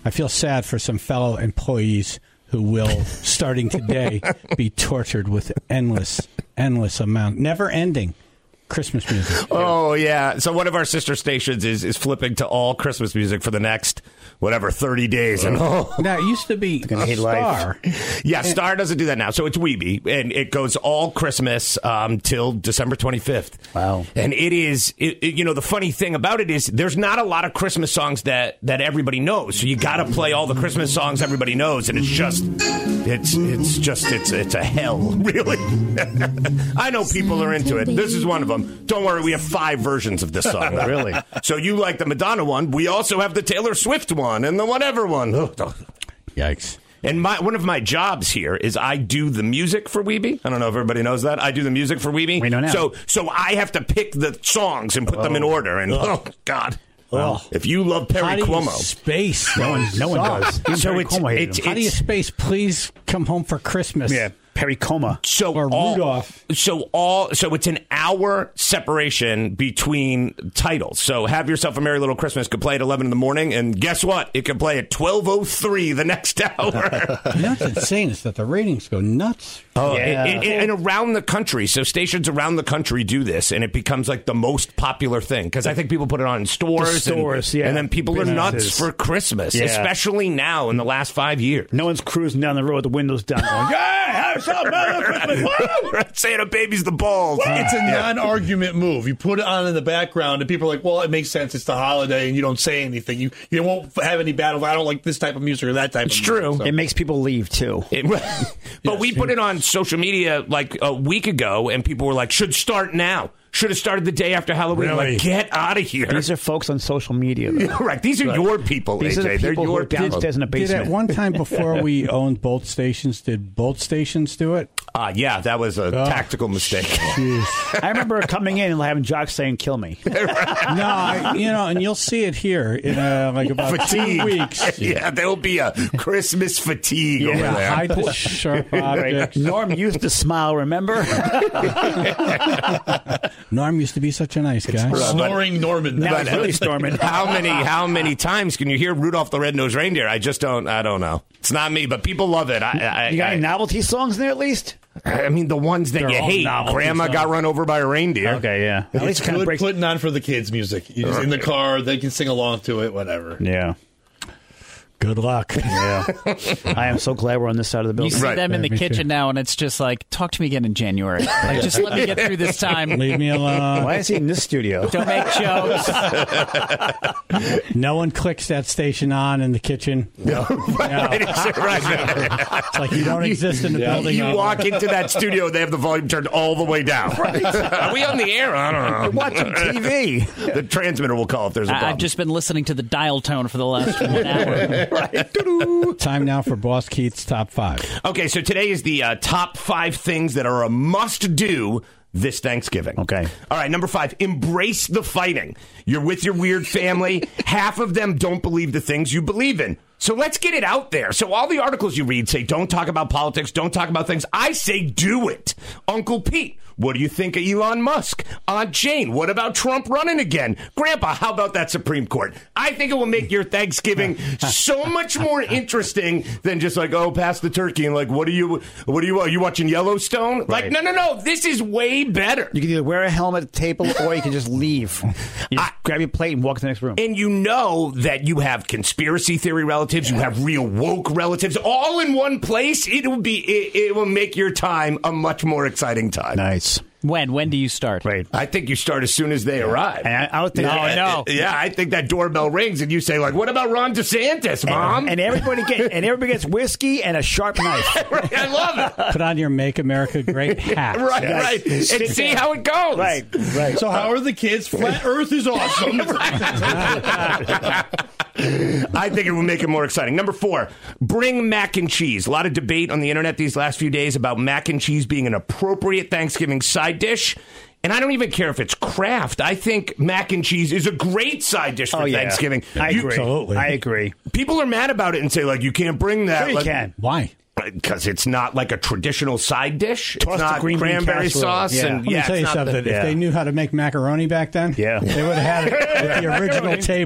I feel sad for some fellow employees who will, starting today, be tortured with endless amount, never-ending Christmas music. Oh, yeah. So one of our sister stations is flipping to all Christmas music for the next, 30 days. And Now, it used to be Star. Yeah, Star doesn't do that now. So it's Weeby, and it goes all Christmas till December 25th. Wow. And it is, the funny thing about it is there's not a lot of Christmas songs that everybody knows. So you got to play all the Christmas songs everybody knows, and it's a hell, really. I know people are into it. This is one of them. Don't worry, we have 5 versions of this song. Really? So you like the Madonna one. We also have the Taylor Swift one and the whatever one. Yikes. And one of my jobs here is I do the music for Weeby. I don't know if everybody knows that. I do the music for Weeby. We know now. So I have to pick the songs and put them in order. And, God. Well, if you love Perry Como. Space. No one does. So How do you space, please come home for Christmas? Yeah. Perry Como. Or Rudolph. So it's an hour separation between titles. So Have Yourself a Merry Little Christmas could play at 11 in the morning, and guess what? It could play at 12:03 the next hour. That's insane is that the ratings go nuts. Oh, yeah. And around the country. So stations around the country do this, and it becomes like the most popular thing because I think people put it on in stores. And then people are nuts for Christmas, especially now in the last 5 years. No one's cruising down the road with the windows down going, yeah, have some Merry Christmas. Santa baby's the balls. It's a non-argument move. You put it on in the background, and people are like, well, it makes sense. It's the holiday, and you don't say anything. You won't have any battle. I don't like this type of music or that type of music. It's true. So. It makes people leave, too. But we put it on social media like a week ago, and people were like, should start now. Should have started the day after Halloween. Really? Like, get out of here. These are folks on social media. Though. Right. These are your people, These AJ. are the people They're your who are downstairs in the Did basement. at one time before we owned both stations, did both stations do it? Yeah, that was a tactical mistake. Jeez. I remember coming in and having jocks saying, kill me. No, and you'll see it here in like about 2 weeks. Yeah, there'll be a Christmas fatigue over there. Hide the sharp objects. Norm used to smile, remember? Norm used to be such a nice guy. Snoring Norman. Now he's really storming. How many times can you hear Rudolph the Red-Nosed Reindeer? I don't know. It's not me, but people love it. You got any novelty songs there at least? I mean, the ones that you hate. Grandma got run over by a reindeer. Okay, yeah. At It's least it kind of good breaks. putting on for the kids' music. You just in the car, they can sing along to it, whatever. Yeah. Good luck. Yeah. I am so glad we're on this side of the You building. see them in the me kitchen too. now, and it's just like, talk to me again in January. Like, just let me get through this time. Leave me alone. Why is he in this studio? Don't make jokes. No one clicks that station on in the kitchen. No. It's like you don't exist in the building. You walk into that studio, they have the volume turned all the way down. Are we on the air? I don't know. You're watching TV. The transmitter will call if there's a problem. I've just been listening to the dial tone for the last 1 hour. Time now for Boss Keith's Top 5. Okay, so today is the top 5 things that are a must-do this Thanksgiving. Okay. All right, number 5, embrace the fighting. You're with your weird family. Half of them don't believe the things you believe in. So let's get it out there. So all the articles you read say, don't talk about politics, don't talk about things. I say, do it. Uncle Pete, what do you think of Elon Musk? Aunt Jane, what about Trump running again? Grandpa, how about that Supreme Court? I think it will make your Thanksgiving so much more interesting than just like, oh, pass the turkey and like, what are you watching Yellowstone? Right. Like, no, this is way better. You can either wear a helmet at the table or you can just leave. You just grab your plate and walk to the next room. And you know that you have conspiracy theory relatives, you have real woke relatives, all in one place. It will make your time a much more exciting time. Nice. When do you start? Right. I think you start as soon as they arrive. And I would think No. Yeah, I think that doorbell rings and you say, like, what about Ron DeSantis, Mom? And everybody gets whiskey and a sharp knife. Right, I love it. Put on your Make America Great hat. Right. And see how it goes. Right. So how are the kids? Flat Earth is awesome. I think it will make it more exciting. Number 4, bring mac and cheese. A lot of debate on the internet these last few days about mac and cheese being an appropriate Thanksgiving side dish. And I don't even care if it's Kraft. I think mac and cheese is a great side dish for Thanksgiving. I agree. Absolutely. I agree. People are mad about it and say, like, you can't bring that. Sure you like, can. Why? Because it's not like a traditional side dish. Toss It's the not green bean cranberry casserole. sauce. Yeah. And, Let me tell it's you not something. If they knew how to make macaroni back then, Yeah. they would have had it at the original table.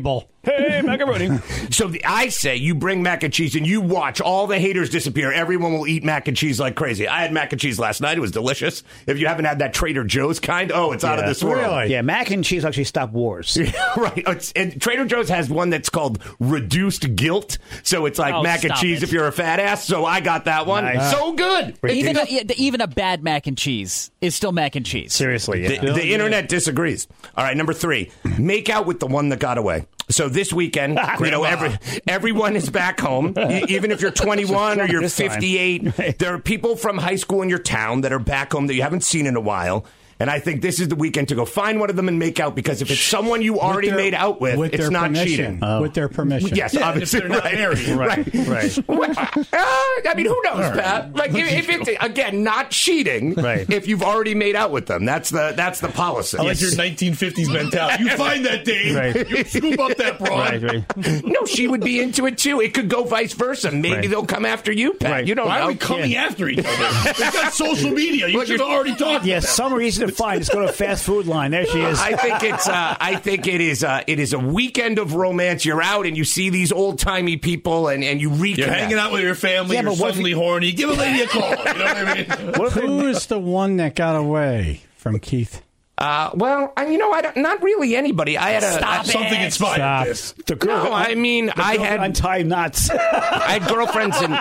Hey, macaroni. So I say you bring mac and cheese and you watch all the haters disappear. Everyone will eat mac and cheese like crazy. I had mac and cheese last night. It was delicious. If you haven't had that Trader Joe's kind, it's out of this world. Really? Yeah, mac and cheese actually stop wars. Right. And Trader Joe's has one that's called reduced guilt. So it's like mac and cheese if you're a fat ass. So I got that one. Nice. So good. Even a bad mac and cheese is still mac and cheese. Seriously, yeah. The internet disagrees. All right, number 3, make out with the one that got away. So this weekend, everyone is back home. Even if you're 21 or you're 58, there are people from high school in your town that are back home that you haven't seen in a while. And I think this is the weekend to go find one of them and make out, because if it's someone you already made out with it's not cheating. With their permission. Yes, obviously. If they're not married. Right. I mean, who knows, Pat? Like, if it's, again, not cheating, if you've already made out with them. That's the policy. I like your 1950s mentality. You find that date, you scoop up that broad. Right. No, she would be into it, too. It could go vice versa. Maybe they'll come after you, Pat. Right. You don't Why know. are we coming after each other? They've got social media. You should have already talked Yeah, to them. some reason to find. Just go to a fast food line. There she is. I think it is a weekend of romance. You're out and you see these old timey people and you reconnect. You're hanging out with your family. Yeah, You're but what suddenly horny. Give a lady a call. You know what I mean? Who is the one that got away from Keith? Well, not really anybody. I had Something inspired this. The girl. No, I mean, I had untie knots. I had girlfriends and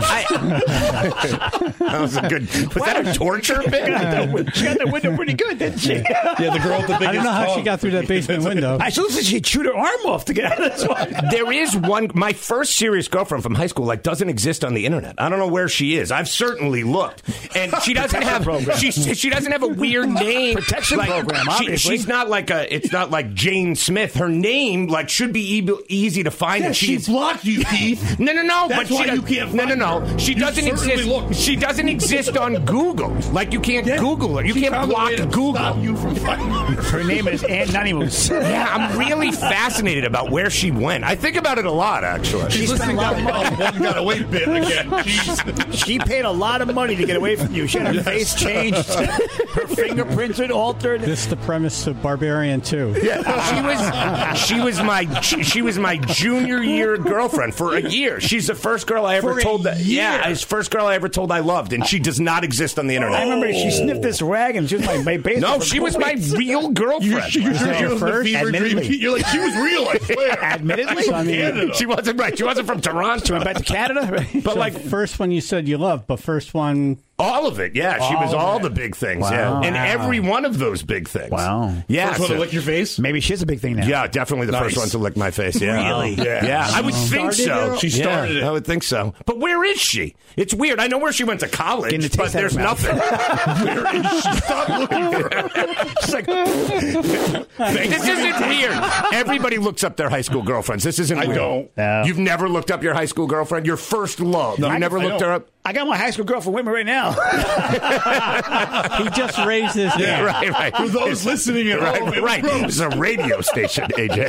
that was a good. Was that a torture bit? She got the window pretty good, didn't she? Yeah, the girl with the biggest I don't know how tongue. she got through that basement window. I should she chewed her arm off to get out of this one. There is one. My first serious girlfriend from high school doesn't exist on the internet. I don't know where she is. I've certainly looked, and she doesn't have. She doesn't have a weird name. Protection program. Obviously, she's not like a. It's not like Jane Smith. Her name should be easy to find. Yeah, and she blocked you, Keith. No. That's but why she you can't find No. She doesn't exist. looked. She doesn't exist on Google. Like you can't Google her. You can't block Google. Stop you from finding her. her name is Anonymous. Yeah, I'm really fascinated about where she went. I think about it a lot, actually. She's listening to one got away bit again. Jeez. She paid a lot of money to get away from you. She had her face changed, her fingerprints were altered. This is the premise of Barbarian 2. Yeah, she was my junior year girlfriend for a year. She's the first girl I ever told that. Yeah, it's the first girl I ever told I loved, and she does not exist on the internet. I remember she sniffed this rag and she was my base. No, she was my real girlfriend. You're your first? Admittedly. You're like, she was real, I swear. Admittedly, She wasn't right. She wasn't from Toronto. She went back to Canada. But Like first one you said you loved, but first one. all of it, yeah. She was all the big things, Wow. yeah. And every one of those big things. Wow. Yeah. First one to lick your face? Maybe she's a big thing now. Yeah, definitely the first one to lick my face. Yeah. Really? Yeah. I would think so. She started it. I would think so. But where is she? It's weird. I know where she went to college, Getting the but taste out of there's her mouth. nothing. Where is she? Stop looking for her. She's like, This isn't weird. Everybody looks up their high school girlfriends. This isn't I weird. don't. No. You've never looked up your high school girlfriend? Your first love. No, you never I looked don't. her up? I got my high school girlfriend with me right now. He just raised his hand. Right. For those listening at home, it was Right. gross. It's a radio station,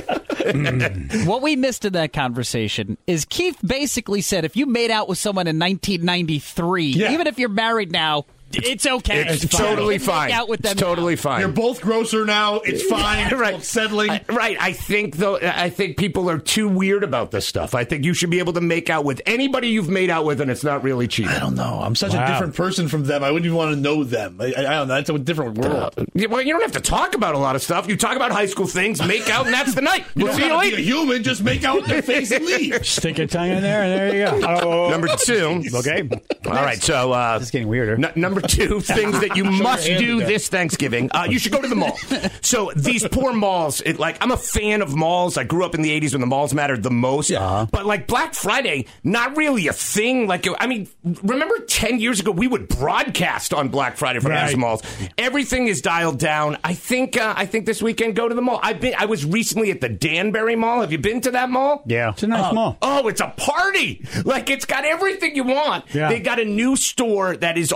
AJ. What we missed in that conversation is Keith basically said if you made out with someone in 1993, even if you're married now, it's okay. It's totally You can fine. make out with them It's totally now. fine. You're both grosser now. It's fine. It's Right. settling. Right. I think people are too weird about this stuff. I think you should be able to make out with anybody you've made out with, and it's not really cheating. I don't know. I'm such a different person from them. I wouldn't even want to know them. I don't know. That's a different world. Well, you don't have to talk about a lot of stuff. You talk about high school things, make out, and that's the night. You We'll don't see you gotta be later. a human. Just make out with their face and leave. Stick your tongue in there, and there you go. Number two. Okay. All right. So It's getting weirder. Number two, things that you must hand do again. this Thanksgiving. You should go to the mall. So these poor malls, I'm a fan of malls. I grew up in the 80s when the malls mattered the most. Yeah. But like Black Friday, not really a thing. Remember 10 years ago, we would broadcast on Black Friday from these malls. Everything is dialed down. I think this weekend, go to the mall. I was recently at the Danbury Mall. Have you been to that mall? Yeah. It's a nice mall. Oh, it's a party. It's got everything you want. Yeah. They got a new store that is all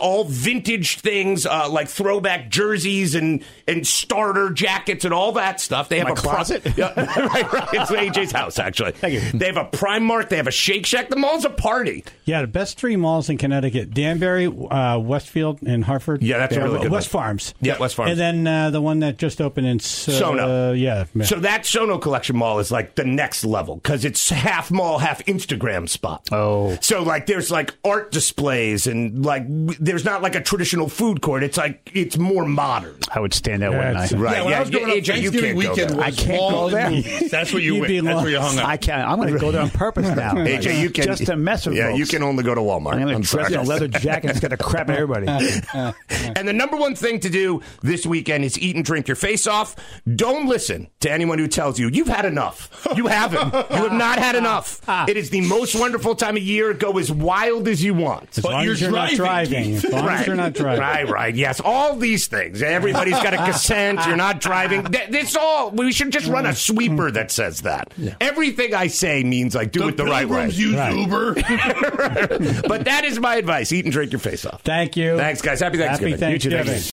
vintage things like throwback jerseys and starter jackets and all that stuff. They have My a closet? right. It's AJ's house, actually. Thank you. They have a Primark. They have a Shake Shack. The mall's a party. Yeah, the best 3 malls in Connecticut: Danbury, Westfield, and Hartford. Yeah, that's a really good West one. Farms. Yeah, West Farms. And then the one that just opened in Sono. Yeah. So that Sono Collection Mall is like the next level because it's half mall, half Instagram spot. Oh. So like there's like art displays and like there's not like a traditional food court. It's like it's more modern. I would stand there one That's- night. Right. Yeah, when I was growing up, AJ, you Thanksgiving can't go weekend there. was I can't mall go and there. movies. That's where you You'd went. be That's where you lost. hung out. I can't. I'm going to go there on purpose now. AJ, you can just to mess with Yeah, folks. you can only go to Walmart. I'm going I'm to dress sorry. in a leather jacket and it's going to crap at everybody. And the number one thing to do this weekend is eat and drink your face off. Don't listen to anyone who tells you you've had enough. You haven't. You have not had enough. It is the most wonderful time of year. Go as wild as you want. As long you're as you're not driving. As long as you're not driving. Right. Yes, all these things. Everybody's got a consent. You're not driving. This all. We should just run a sweeper that says that. Everything I say means like do it the right way. Pilgrims use Uber. But that is my advice. Eat and drink your face off. Thank you. Thanks, guys. Happy Thanksgiving. Happy You too. Thanksgiving. Thank you.